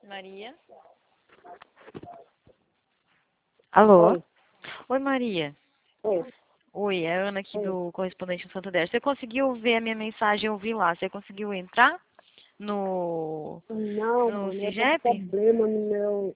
Maria? Alô? Oi. Oi, Maria. Oi. Oi, é a Ana aqui Oi. do Correspondente Santander. Você conseguiu ver a minha mensagem? Eu vi lá. Você conseguiu entrar Não, no mano, eu tô com CIGEP? problema no meu.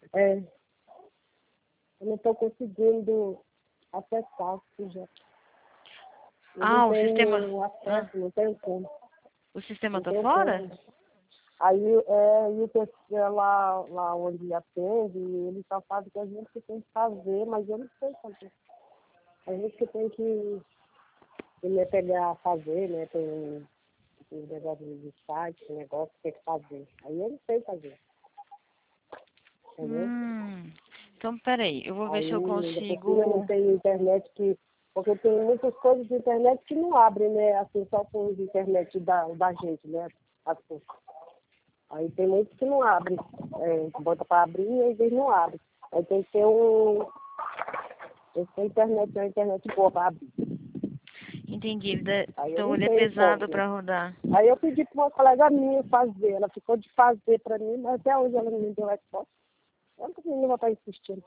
Eu não tô conseguindo acessar o já. Eu não Ah, o sistema... tenho Ah, acesso, não tenho como. o sistema Não tá tenho fora? como. Aí e o pessoal lá onde atende, ele só sabe que a gente que tem que fazer, mas eu não sei fazer. A gente que tem que me pegar a fazer, né? Tem um negócio de site, um negócio que tem que fazer. Aí eu não sei fazer, entendeu? Então, peraí. Eu vou ver Aí, se eu ainda por cima, eu não consigo... tenho internet que... Porque tem muitas coisas de internet que não abrem, né? Assim, só com os internet da gente, né? Assim. Aí tem muitos que não abrem. Bota para abrir e às vezes não abre. Aí tem que ter tem que ter internet, uma internet boa para abrir. Entendi. Aí eu Então, não ele é tenho pesado como, né? pra rodar. Aí eu pedi para uma colega minha fazer. Ela ficou de fazer para mim, mas até hoje ela não me deu resposta. Eu não vou estar insistindo.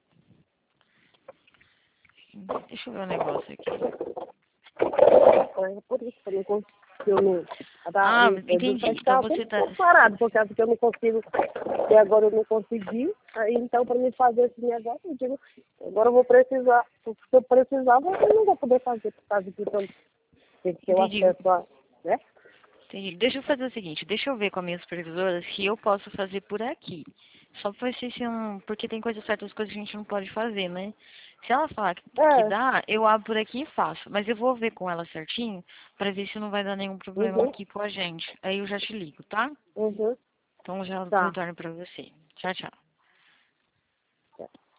Deixa eu ver um negócio aqui. É por isso que eu não consigo. Ah, Eu vou entendi. Então, prestar o você tempo tá... todo parado, por causa que eu não consigo, e agora eu não consegui. Aí, então, para me fazer esse negócio, eu digo, agora eu vou precisar, se eu precisar, eu não vou poder fazer, por causa que então, tem que ter o Entendi. acesso a, né? Entendi. Deixa eu fazer o seguinte, deixa eu ver com a minha supervisora se eu posso fazer por aqui. Só pra ver se não... Porque tem certas coisas que a gente não pode fazer, né? Se ela falar que É, dá, eu abro por aqui e faço. Mas eu vou ver com ela certinho pra ver se não vai dar nenhum problema uhum, aqui com a gente. Aí eu já te ligo, tá? uhum, Então já tá. retorno pra você. Tchau, tchau.